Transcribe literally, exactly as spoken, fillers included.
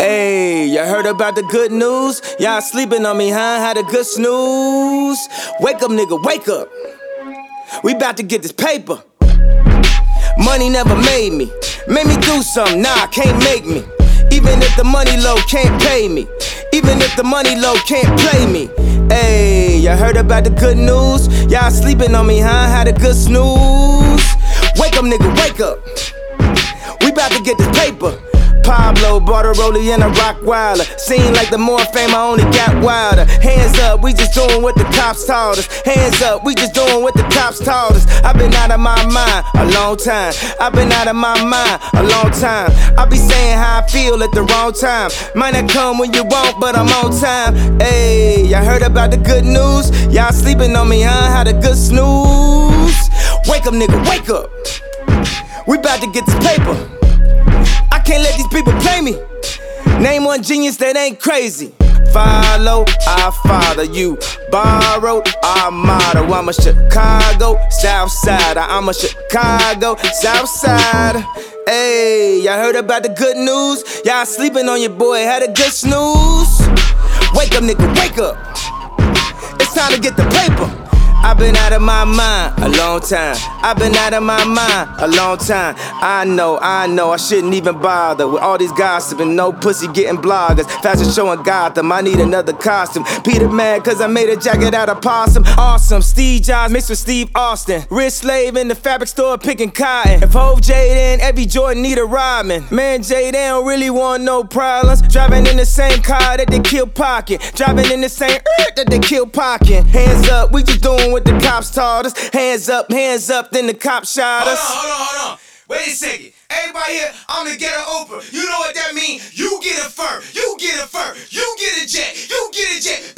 Hey, you heard about the good news? Y'all sleeping on me, huh? Had a good snooze. Wake up, nigga, wake up. We about to get this paper. Money never made me. Made me do something, nah, can't make me. Even if the money low, can't pay me. Even if the money low, can't play me. Hey, you heard about the good news? Y'all sleeping on me, huh? Had a good snooze. Wake up, nigga, wake up. We about to get this paper. Pablo bought a rollie and a rock wilder. Seem like the more fame I only got wilder. Hands up, we just doing what the cops taught us. Hands up, we just doing what the cops taught us. I've been out of my mind a long time. I've been out of my mind a long time. I be saying how I feel at the wrong time. Might not come when you want, but I'm on time. Hey, y'all heard about the good news? Y'all sleeping on me, huh? Had a good snooze. Wake up, nigga, wake up. We about to get this paper. I can't let these people play me. Name one genius that ain't crazy. Follow, I father you. Borrowed, our motto. I'm a Chicago South Side. I'm a Chicago South Side. Hey, y'all heard about the good news? Y'all sleeping on your boy, had a good snooze. Wake up, nigga, wake up. It's time to get the paper. I've been out of my mind a long time. I've been out of my mind a long time. I know, I know, I shouldn't even bother with all these gossiping. No pussy getting bloggers. Fashion show in Gotham, I need another costume. Peter mad cause I made a jacket out of possum. Awesome, Steve Jobs mixed with Steve Austin. Wrist slave in the fabric store picking cotton. If Hove Jaden, every Jordan need a Rodman. Man, Jay, they don't really want no problems. Driving in the same car that they kill Pocket. Driving in the same earth that they kill Pocket. Hands up, we just doing what the cops taught us. Hands up, hands up, then the cops shot us. Hold on, hold on, hold on. Wait a second. Everybody here, I'm the ghetto Oprah. You know what that means? You get a fur, you get a fur, you get a jet, you get a jet.